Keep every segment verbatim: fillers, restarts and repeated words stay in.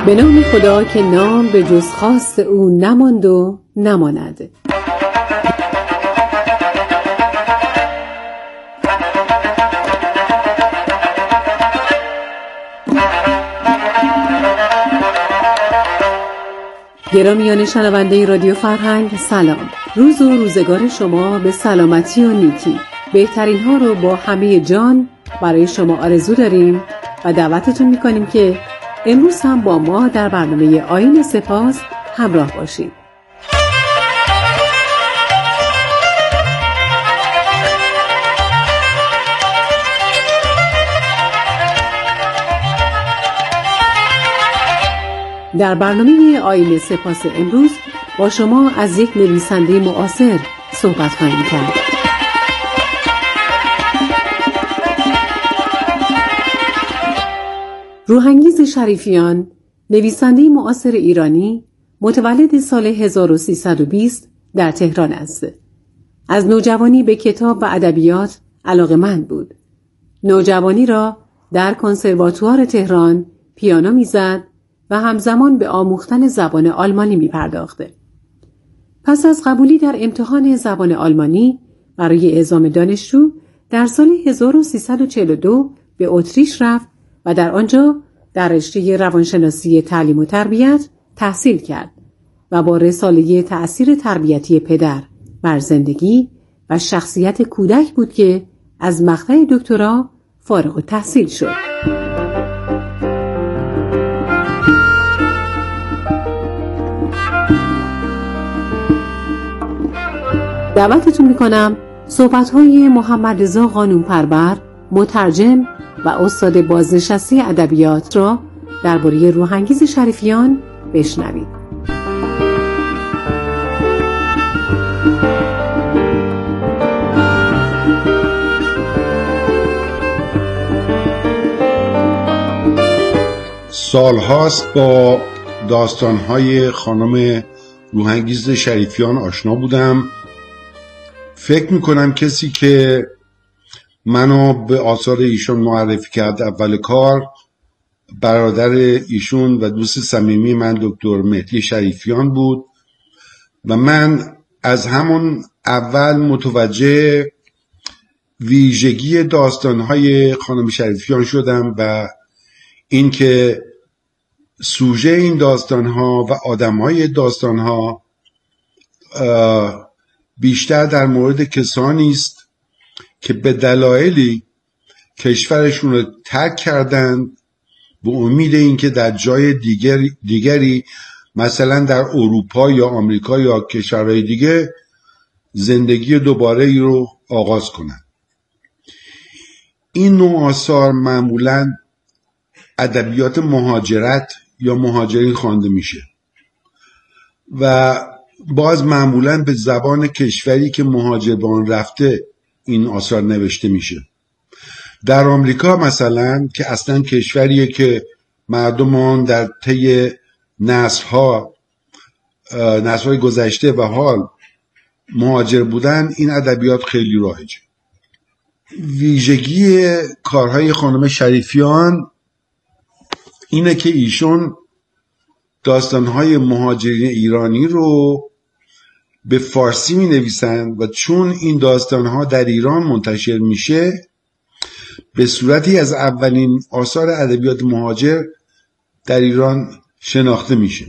به نام خدا که نام به جز خواست او نماند و نماند. گرامیان شنونده رادیو فرهنگ، سلام. روز و روزگار شما به سلامتی و نیکی. بهترین ها رو با همه جان برای شما آرزو داریم و دعوتتون میکنیم که امروز هم با ما در برنامه آیین سپاس همراه باشید. در برنامه آیین سپاس امروز با شما از یک نویسنده معاصر صحبت خواهیم کرد. روحانگیز شریفیان، نویسنده معاصر ایرانی، متولد سال هزار و سیصد و بیست در تهران است. از نوجوانی به کتاب و ادبیات علاقه‌مند بود. نوجوانی را در کنسرواتوار تهران پیانو می‌زد و همزمان به آموختن زبان آلمانی می‌پرداخت. پس از قبولی در امتحان زبان آلمانی برای اعزام دانشجو در سال هزار و سیصد و چهل و دو به اتریش رفت و در آنجا در رشته روانشناسی تعلیم و تربیت تحصیل کرد و با رساله تأثیر تربیتی پدر بر زندگی و شخصیت کودک بود که از مقطع دکترا فارغ التحصیل شد. دعوتتون میکنم صحبت‌های محمد رضا قانون‌پرور، مترجم و استاد بازنشسته ادبیات را درباره روحانگیز شریفیان بشنوید. سالهاست با داستان‌های خانم روحانگیز شریفیان آشنا بودم. فکر میکنم کسی که منو به آثار ایشون معرفی کرد اول کار برادر ایشون و دوست صمیمی من دکتر مهدی شریفیان بود و من از همون اول متوجه ویژگی داستانهای خانم شریفیان شدم و اینکه سوژه این داستانها و آدمهای داستانها بیشتر در مورد کسانی است که به دلایلی کشورشون رو ترک کردن به امید اینکه در جای دیگری, دیگری مثلا در اروپا یا آمریکا یا کشورهای دیگه زندگی دوباره ای رو آغاز کنن. این نوع آثار معمولا ادبیات مهاجرت یا مهاجرین خوانده میشه و باز معمولا به زبان کشوری که مهاجر به آن رفته این آثار نوشته میشه. در آمریکا مثلا که اصلا کشوریه که مردم آن در طی نسل‌ها نسل‌های گذشته و حال مهاجر بودن، این ادبیات خیلی رایجه. ویژگی کارهای خانم شریفیان اینه که ایشون داستانهای مهاجرین ایرانی رو به فارسی می نویسن و چون این داستانها در ایران منتشر میشه به صورتی از اولین آثار ادبیات مهاجر در ایران شناخته میشه.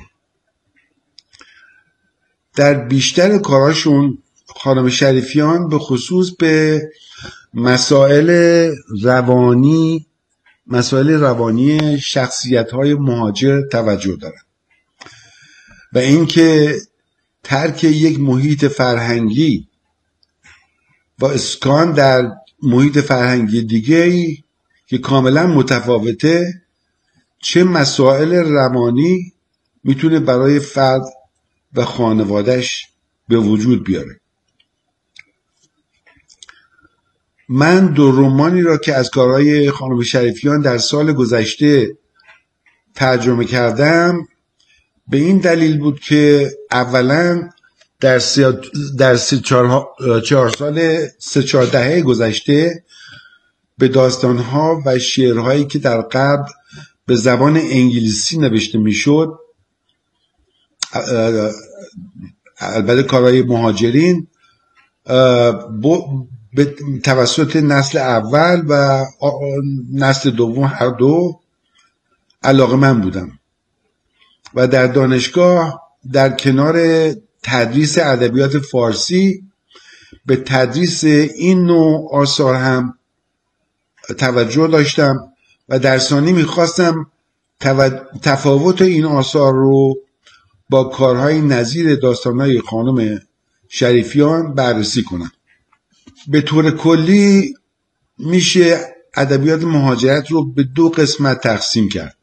در بیشتر کاراشون خانم شریفیان به خصوص به مسائل روانی مسائل روانی شخصیت‌های مهاجر توجه دارن و اینکه ترک یک محیط فرهنگی و اسکان در محیط فرهنگی دیگه‌ای که کاملا متفاوته چه مسائل روانی میتونه برای فرد و خانواده‌اش به وجود بیاره. من دو رمانی را که از کارهای خانم شریفیان در سال گذشته ترجمه کردم به این دلیل بود که اولا در سه در سه چهار, چهار سال سه چهار دهه گذشته به داستانها و شعرهایی که در قبل به زبان انگلیسی نوشته میشد، البته کارهای مهاجرین، به توسط نسل اول و نسل دوم هر دو علاقه‌مند بودم و در دانشگاه در کنار تدریس ادبیات فارسی به تدریس این نوع آثار هم توجه داشتم و در ثانی میخواستم تفاوت این آثار رو با کارهای نظیر داستانهای خانم شریفیان بررسی کنم. به طور کلی میشه ادبیات مهاجرت رو به دو قسمت تقسیم کرد.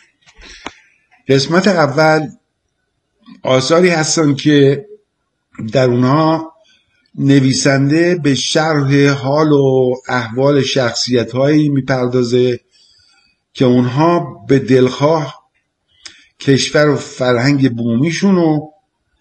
قسمت اول آثاری هستن که در اونها نویسنده به شرح حال و احوال شخصیت‌هایی میپردازه که اونها به دلخواه کشور و فرهنگ بومیشون رو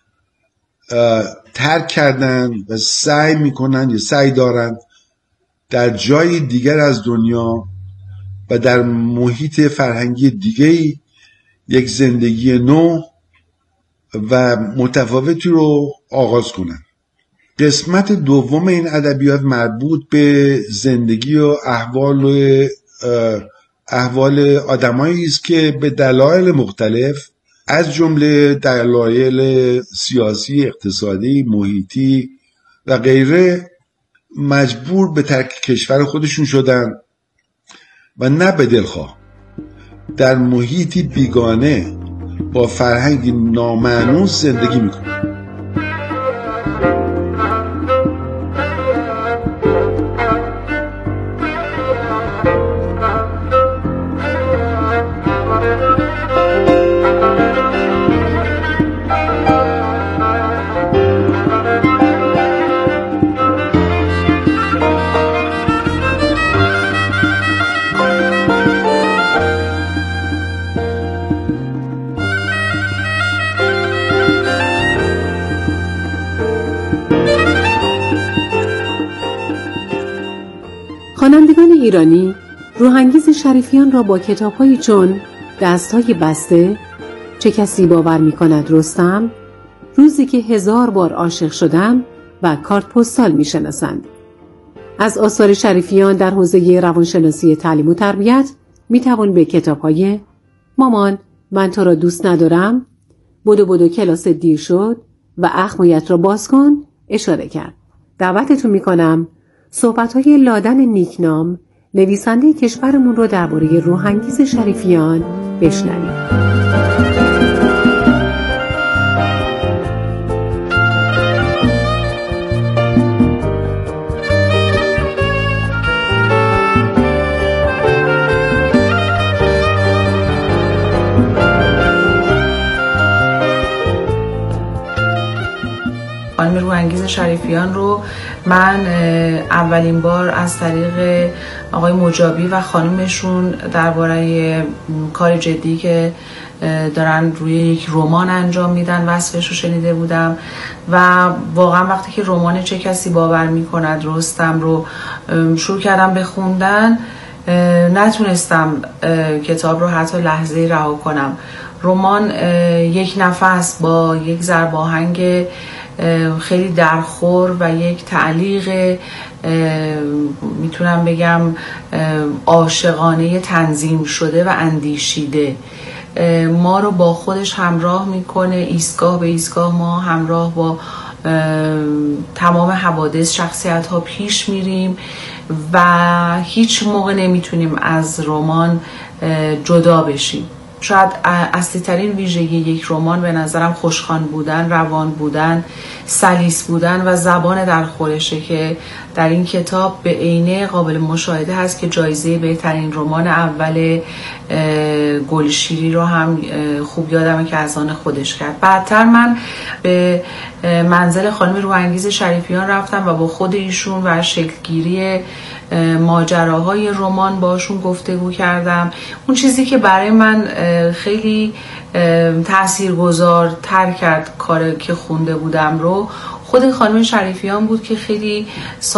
ترک کردن و سعی میکنن یا سعی دارن در جای دیگر از دنیا و در محیط فرهنگی دیگه‌ای یک زندگی نو و متفاوتی رو آغاز کنن. قسمت دوم این ادبیات مربوط به زندگی و احوال و احوال آدمایی است که به دلایل مختلف از جمله دلایل سیاسی، اقتصادی، محیطی و غیره مجبور به ترک کشور خودشون شدن و نه به دلخواه در محیطی بیگانه با فرهنگی نامانوس زندگی میکنن. خوانندگان ایرانی روحانگیز شریفیان را با کتاب‌هایی چون دست‌های بسته، چه کسی باور می‌کند رستم، روزی که هزار بار عاشق شدم و کارت پستال می‌شناسند. از آثار شریفیان در حوزه روانشناسی تعلیم و تربیت می‌توان به کتاب‌های مامان من تو را دوست ندارم، بدو بدو کلاس دیر شد و اخمایت را باز کن اشاره کرد. دعوتتون می‌کنم صحبت‌های لادن نیکنام نویسنده کشورمون رو درباره روحانگیز شریفیان بشنوید. خانم روحانگیز شریفیان رو من اولین بار از طریق آقای مجابی و خانمشون درباره کار جدی که دارن روی یک رمان انجام میدن وصفش رو شنیده بودم و واقعا وقتی که رمان چه کسی باور میکند رستم رو شروع کردم به خوندن نتونستم کتاب رو حتی لحظه‌ای رها کنم. رمان یک نفس با یک ضرب آهنگ خیلی درخور و یک تعلیق میتونم بگم عاشقانه تنظیم شده و اندیشیده ما رو با خودش همراه میکنه. ایستگاه به ایستگاه ما همراه با تمام حوادث شخصیت ها پیش میریم و هیچ موقع نمیتونیم از رمان جدا بشیم. شاید اصلی ترین ویژگی یک رمان به نظرم خوشخوان بودن، روان بودن، سلیس بودن و زبان در خورشه که در این کتاب به عینه قابل مشاهده هست که جایزه بهترین رمان اول گلشیری رو هم خوب یادمه که از آن خودش کرد. بعدتر من به منزل خانم روحانگیز شریفیان رفتم و با خود ایشون و شکلگیری ماجراهای رمان باشون گفتگو کردم. اون چیزی که برای من خیلی تاثیرگذار تر کرد کار که خونده بودم رو خود خانم شریفیان بود که خیلی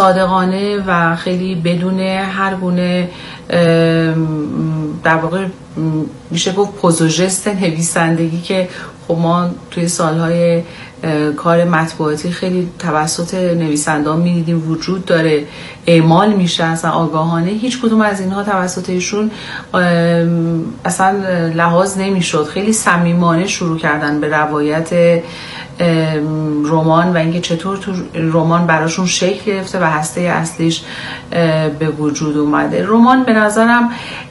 صادقانه و خیلی بدون هر گونه در واقع میشه گفت پوزوژست نویسندگی که خب ما توی سالهای کار مطبوعاتی خیلی توسط نویسندان میدیدیم وجود داره، اعمال میشه اصلا آگاهانه. هیچ کدوم از اینها توسط ایشون اصلا لحاظ نمیشد. خیلی صمیمانه شروع کردن به روایت رمان و اینکه چطور تو رمان براشون شکل گرفته و هسته اصلیش به وجود اومده. رمان به نظرم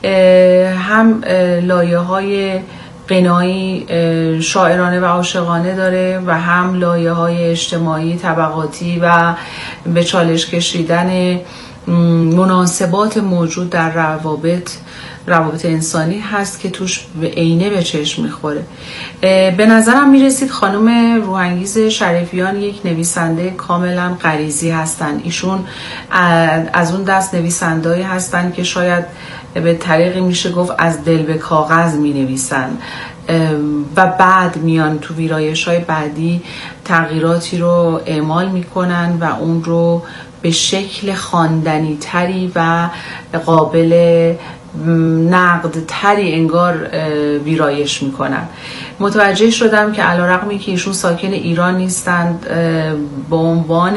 هم لایه‌های غنایی شاعرانه و عاشقانه داره و هم لایه‌های اجتماعی طبقاتی و به چالش کشیدن مناسبات موجود در روابط روابط انسانی هست که توش به عینه به چشم میخوره. به نظرم میرسید خانم روحانگیز شریفیان یک نویسنده کاملا غریزی هستن. ایشون از اون دست نویسنده‌ای هستن که شاید به طریقی میشه گفت از دل به کاغذ مینویسن و بعد میان تو ویرایش‌های بعدی تغییراتی رو اعمال میکنن و اون رو به شکل خواندنی تری و قابل نقد تری انگار ویرایش میکنن. متوجه شدم که علیرغمی که ایشون ساکن ایران نیستند، به عنوان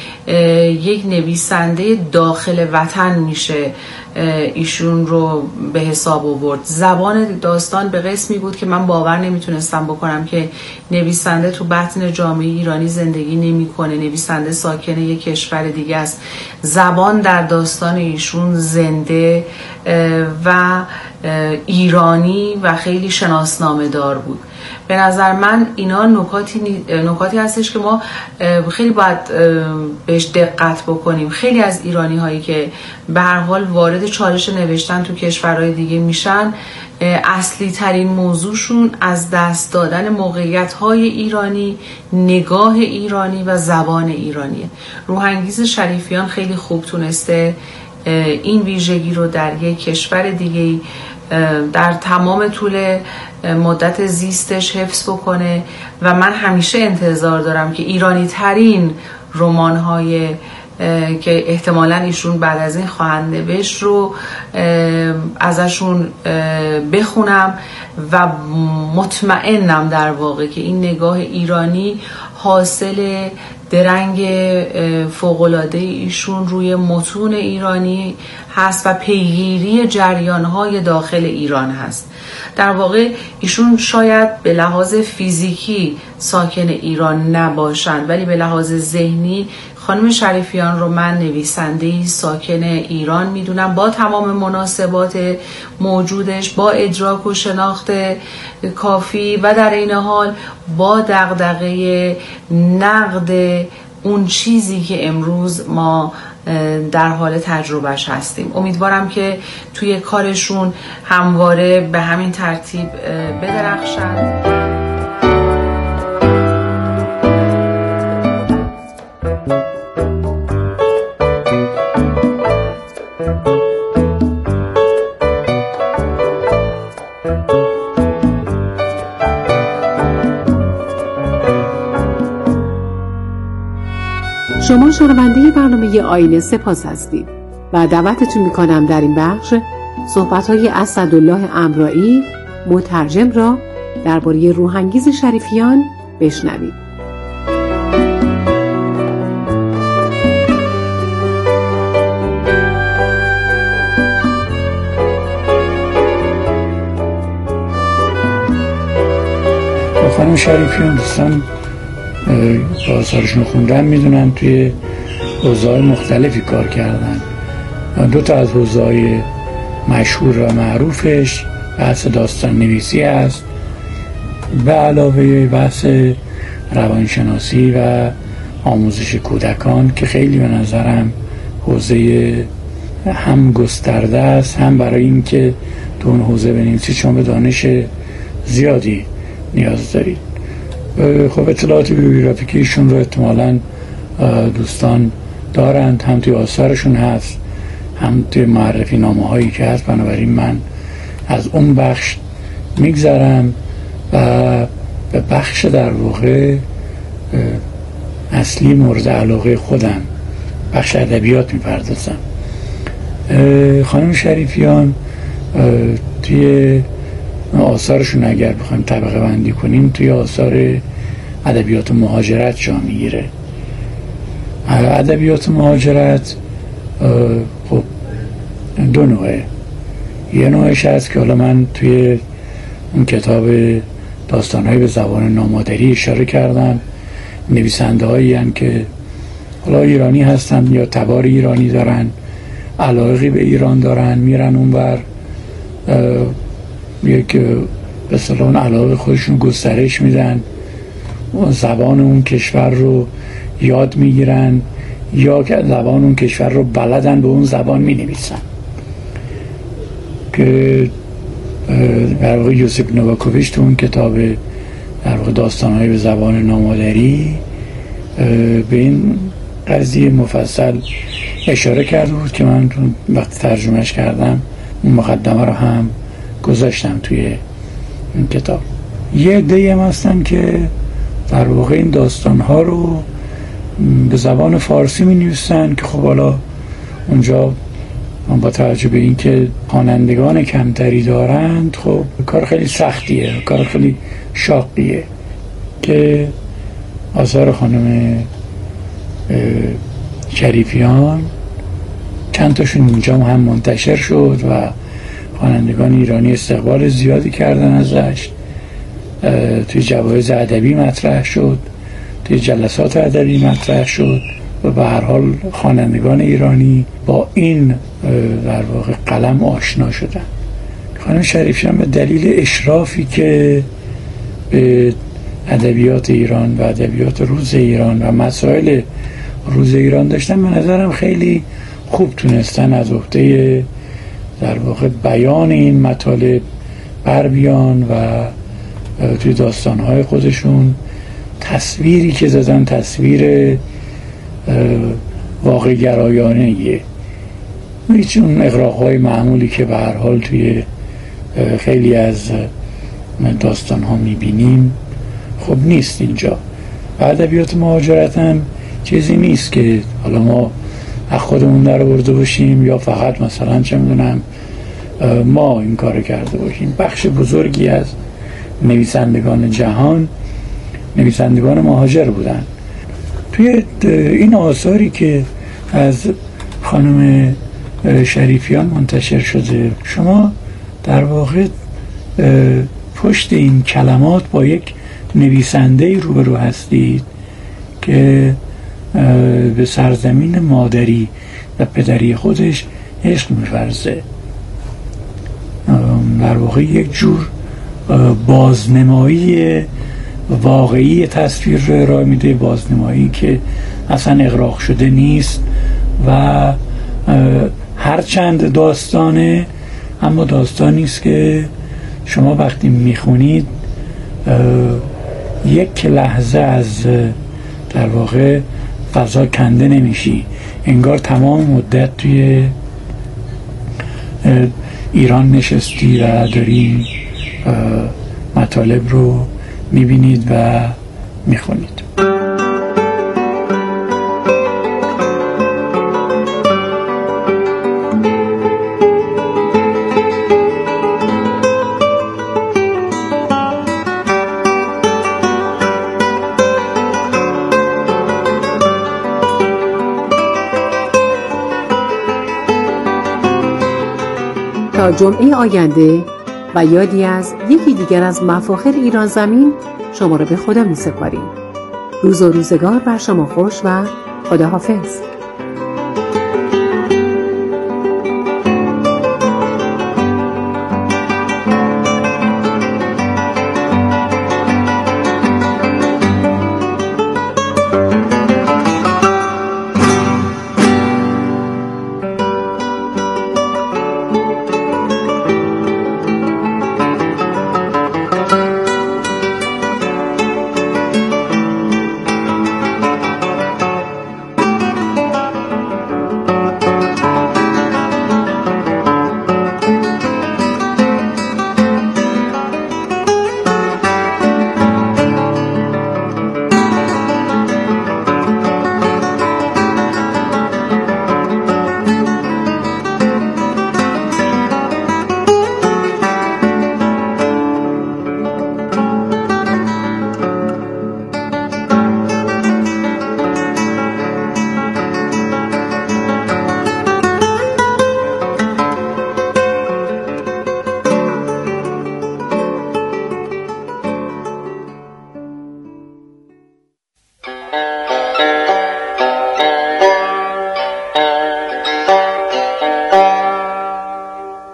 یک نویسنده داخل وطن میشه ایشون رو به حساب آورد. زبان داستان به قسمی بود که من باور نمیتونستم بکنم که نویسنده تو بطن جامعه ایرانی زندگی نمیکنه، نویسنده ساکن یک کشور دیگه است. زبان در داستان ایشون زنده و ایرانی و خیلی شناسنامه دار بود. به نظر من اینا نکاتی نکاتی هستش که ما خیلی باید بهش دقت بکنیم. خیلی از ایرانی هایی که به هر حال وارد چالش نوشتن تو کشورهای دیگه میشن، اصلی ترین موضوعشون از دست دادن موقعیت های ایرانی، نگاه ایرانی و زبان ایرانیه. روحانگیز شریفیان خیلی خوب تونسته این ویژگی رو در یک کشور دیگه در تمام طول مدت زیستش حفظ بکنه و من همیشه انتظار دارم که ایرانی ترین رمان های که احتمالاً ایشون بعد از این خواهند نوشت رو ازشون بخونم و مطمئنم در واقع که این نگاه ایرانی حاصل درنگ فوق‌العاده ایشون روی متون ایرانی هست و پیگیری جریان‌های داخل ایران هست. در واقع ایشون شاید به لحاظ فیزیکی ساکن ایران نباشند، ولی به لحاظ ذهنی خانم شریفیان رو من نویسنده‌ای ساکن ایران میدونم، با تمام مناسبات موجودش، با ادراک و شناخت کافی و در این حال با دغدغه نقد اون چیزی که امروز ما در حال تجربهش هستیم. امیدوارم که توی کارشون همواره به همین ترتیب بدرخشند. شما شنونده برنامه آینه سپاس هستید و دعوتتون میکنم در این بخش صحبت‌های اسدالله امرایی مترجم را درباره روحانگیز شریفیان بشنوید. خانم شریفیان دوستان با آثارشون خوندن میدونن توی حوزه‌های مختلفی کار کردن. دو تا از حوزه‌های مشهور و معروفش بحث داستان نویسی است، به علاوه بحث روانشناسی و آموزش کودکان که خیلی به نظرم حوزه هم گسترده است، هم برای اینکه تو اون حوزه بنویسید چون به دانش زیادی نیاز دارید. خب اطلاعات بیوگرافیکی ایشون رو احتمالاً دوستان دارند، هم توی آثارشون هست، هم توی معرفی نامه هایی که هست. بنابراین من از اون بخش میگذرم و به بخش در واقع اصلی مورد علاقه خودم، بخش ادبیات میپردازم. خانم شریفیان توی آثارشون اگر بخوایم طبقه بندی کنیم توی آثار ادبیات مهاجرت جا میگیره. ادبیات مهاجرت خب دو نوعه. یه نوعش هست که حالا من توی اون کتاب داستان‌های به زبان نامادری اشاره کردم، نویسنده هایی هستند که حالا ایرانی هستن یا تبار ایرانی دارن، علاقی به ایران دارن، میرن اونور یک به اصطلاح اون علاقه خودشون گسترش میدن، زبان اون کشور رو یاد میگیرن یا که زبان اون کشور رو بلدن به اون زبان مینویسن. که در واقع یوسف نواکوویچ تو اون کتاب در واقع داستان‌های به زبان نامادری به این قضیه مفصل اشاره کرده بود که من وقتی ترجمهش کردم اون مقدمه رو هم گذاشتم توی این کتاب. یه عده‌ای هم هستن که در واقع این داستان‌ها رو به زبان فارسی می‌نویسن که خب حالا اونجا من با توجه به اینکه خوانندگان کمتری دارند خب کار خیلی سختیه، کار خیلی شاقیه که آثار خانم شریفیان چند تاشون اینجا هم منتشر شد و خوانندگان ایرانی استقبال زیادی کردن ازش، توی جوایز ادبی مطرح شد، توی جلسات ادبی مطرح شد و به هر حال خوانندگان ایرانی با این در واقع قلم آشنا شدن. خانم شریفیان به دلیل اشرافی که به ادبیات ایران و ادبیات روز ایران و مسائل روز ایران داشتن به نظرم خیلی خوب تونستن از عهده در واقع بیان این مطالب بر بیان و توی داستان‌های خودشون تصویری که زدن تصویر واقع گرایانه‌ایه، هیچ اون اغراق‌های معمولی که به هر حال توی خیلی از داستان‌ها می‌بینیم خب نیست اینجا. و ادبیات مهاجرت هم چیزی نیست که حالا ما از خودمون در آورده باشیم یا فقط مثلا چه می‌دونم ما این کارو کرده باشیم. بخش بزرگی از نویسندگان جهان نویسندگان مهاجر بودن. توی این آثاری که از خانم شریفیان منتشر شده شما در واقع پشت این کلمات با یک نویسنده روبرو هستید که به سرزمین مادری و پدری خودش عشق می‌ورزه. در واقع یک جور بازنمایی واقعی تصویر رو ارائه میده، بازنمایی که اصلا اغراق شده نیست و هرچند داستانه اما داستانی است که شما وقتی میخونید یک لحظه از در واقع فضا کنده نمیشی، انگار تمام مدت توی ایران نشستی و داری مطالب رو میبینید و میخونید. تا جمعه آینده و یادی از یکی دیگر از مفاخر ایران زمین شما را به خدا می سپاریم. روز و روزگار بر شما خوش و خداحافظ.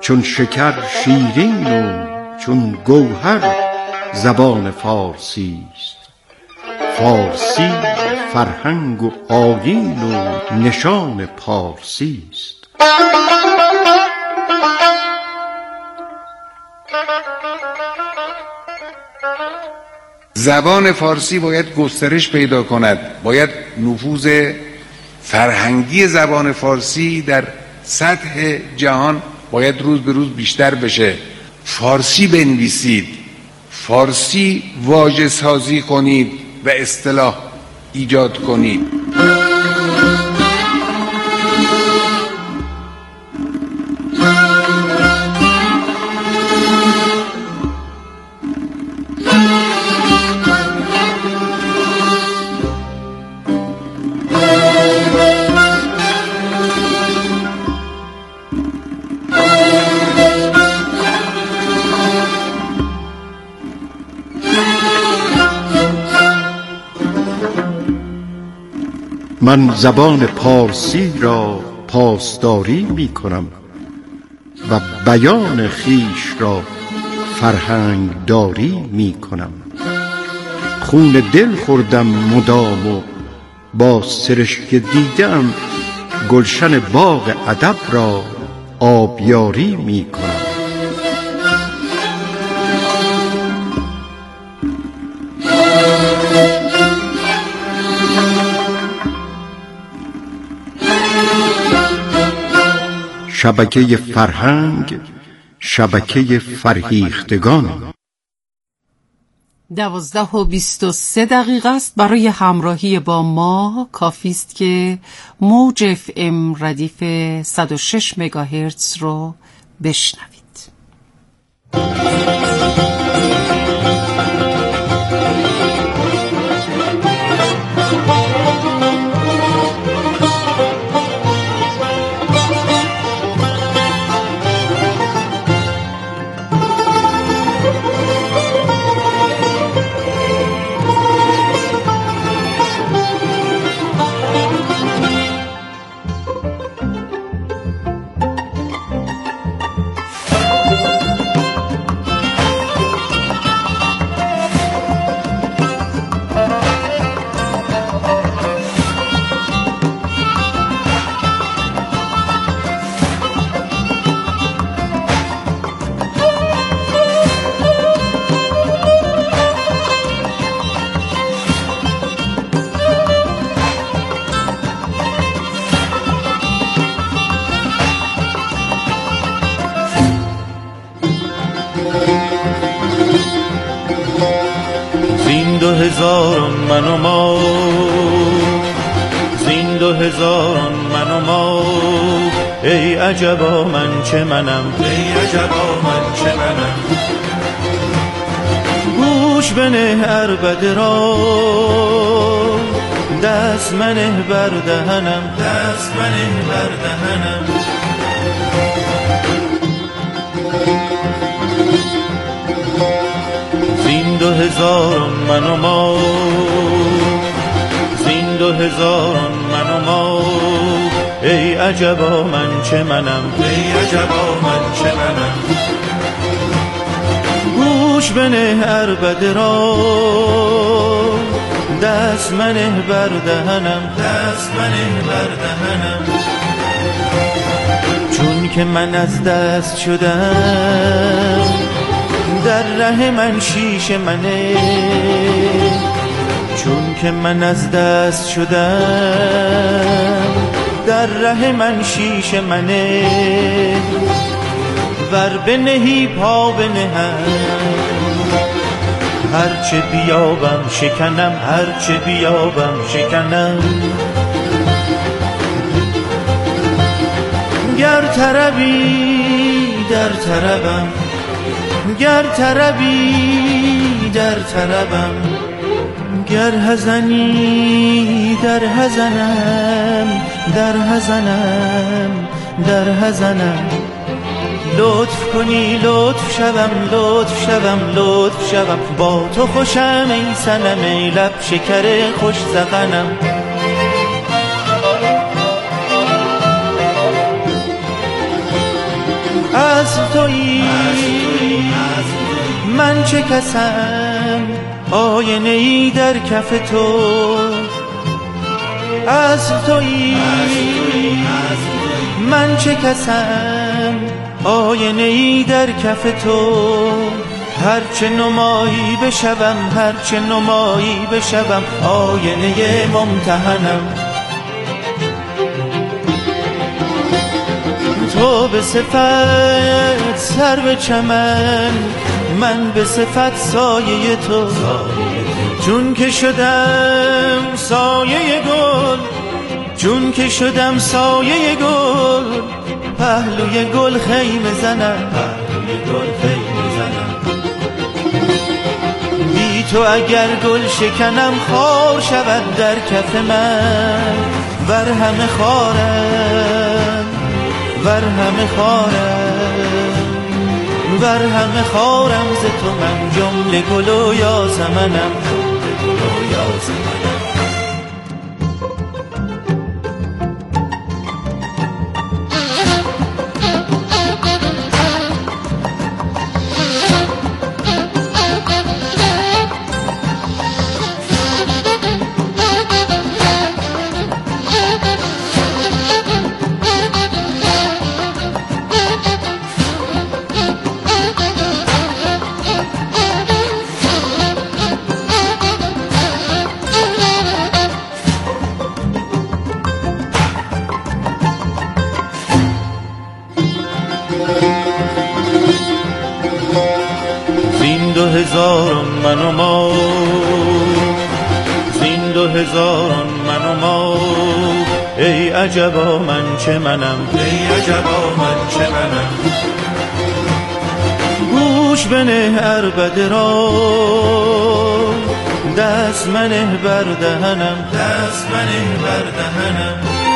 چون شکر شیرین و چون گوهر زبان فارسی است. فارسی فرهنگ و آیین و نشان پارسی است. زبان فارسی باید گسترش پیدا کند، باید نفوذ فرهنگی زبان فارسی در سطح جهان باید روز به روز بیشتر بشه. فارسی بنویسید، فارسی واژه سازی کنید و اصطلاح ایجاد کنید. من زبان پارسی را پاسداری می کنم و بیان خیش را فرهنگ داری می کنم. خون دل خوردم مدام و با سرشک دیدم گلشن باغ ادب را آبیاری می کنم. شبکه فرهنگ، شبکه فرهیختگان. دوازده و بیست و سه دقیقه است. برای همراهی با ما کافی است که موج اف ام ردیف صد و شش مگاهرتز رو بشنوید. دو هزاران من و ما، زین دو هزاران من و ما، ای عجبا من چه منم، ای عجبا من چه منم. گوش بنه عربده را، دست منه بر دهنم، دست منه بر دهنم. زین دو هزاران من و ما، زین دو هزاران من و ما، ای عجبا من چه منم، ای عجبا من چه منم. گوش بنه عربده را، دست منه بر دهنم، دست منه بر دهنم. چون که من از دست شدم، در ره من شیش منه. چون که من از دست شدم، در ره من شیش منه. ور بنهی پا بنهم، هرچه بیابم شکنم، هرچه بیابم شکنم. گر طربی در طربم، گر طربی در طربم، گر حزنی در حزنم، در حزنم در حزنم. لطف کنی لطف شوم، لطف شوم، لطف شوم. با تو خوشم ای صنم، ای لب شکر خوش ذقنم. از تویی من چه کسم آینه ای در کف تو، از تویی من چه کسم آینه ای در کف تو، هرچه نمایی بشوم هرچه نمایی بشوم آینه ممتحنم. تو به صفت سر به چمن من به صفت سایه تو، چون که شدم سایه گل چون که شدم سایه گل پهلوی گل خیمه زنم پهلوی گل خیمه زنم. بی تو اگر گل شکنم خار شود در کف من، ور همه خارم ور همه خارم ور همه خارم ز تو من جمله گل و یاسمنم جمله گل و یاسمنم. زین دو هزاران من و ما زین دو هزاران من و ما ای عجبا من چه منم ای عجبا من چه منم. گوش بنه عربده را دست منه بر دهنم دست منه بر دهنم.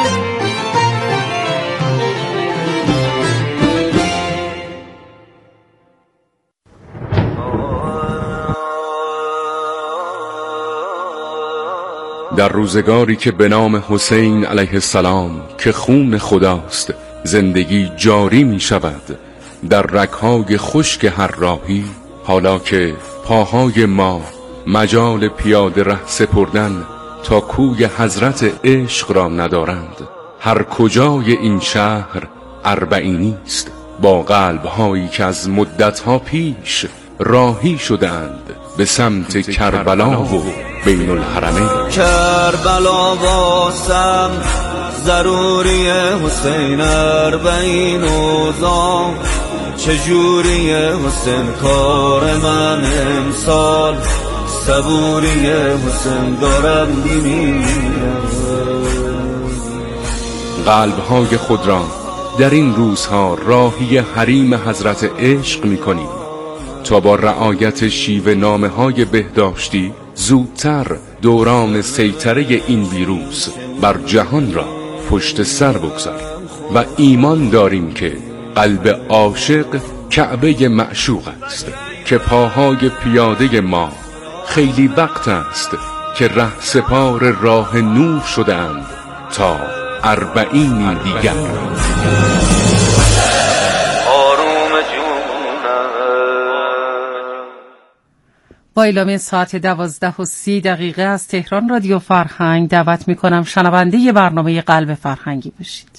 در روزگاری که به نام حسین علیه السلام که خون خداست زندگی جاری می شود در رگ‌های خشک هر راهی، حالا که پاهای ما مجال پیاده ره سپردن تا کوی حضرت عشق را ندارند، هر کجای این شهر اربعینی است با قلب‌هایی که از مدت‌ها پیش راهی شدند به سمت کربلا و بین الحرمین. کربلا واسم ضروری حسین اربعین اوزام، چجوری حسین کار من امسال، صبوری حسین دارم میمیرم. قلب‌های خود را در این روزها راهی حریم حضرت عشق می‌کنیم تا با رعایت شیوه نامه های بهداشتی زودتر دوران سیطره این ویروس بر جهان را پشت سر بگذاریم و ایمان داریم که قلب عاشق کعبه معشوق است که پاهای پیاده ما خیلی وقت است که ره سپار راه نور شدند تا اربعینی دیگر. با اعلام ساعت دوازده و سی دقیقه از تهران رادیو فرهنگ دعوت می کنم شنونده برنامه قلب فرهنگی باشید.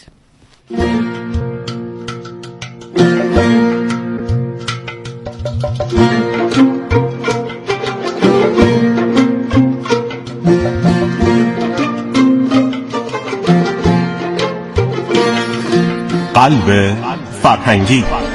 قلب فرهنگی